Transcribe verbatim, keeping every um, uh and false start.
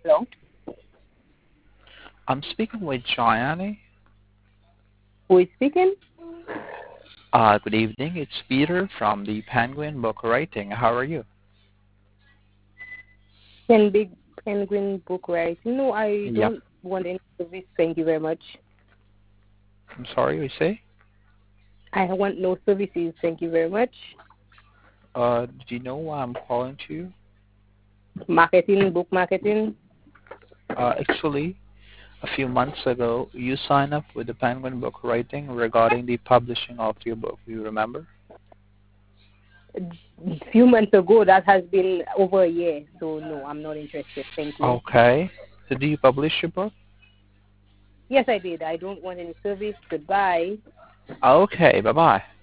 Hello. I'm speaking with Joanne. Who is speaking? Uh, good evening. It's Peter from the Penguin Book Writing. How are you? Pen Big Penguin Book Writing. No, I Yep. don't want any service. Thank you very much. I'm sorry, we say? I want no services. Thank you very much. Uh, do you know why I'm calling to you? Marketing, book marketing. Uh, actually, a few months ago, you signed up with the Penguin Book Writing regarding the publishing of your book. Do you remember? A few months ago, that has been over a year. So, no, I'm not interested. Thank you. Okay. So do you publish your book? Yes, I did. I don't want any service. Goodbye. Okay, bye-bye.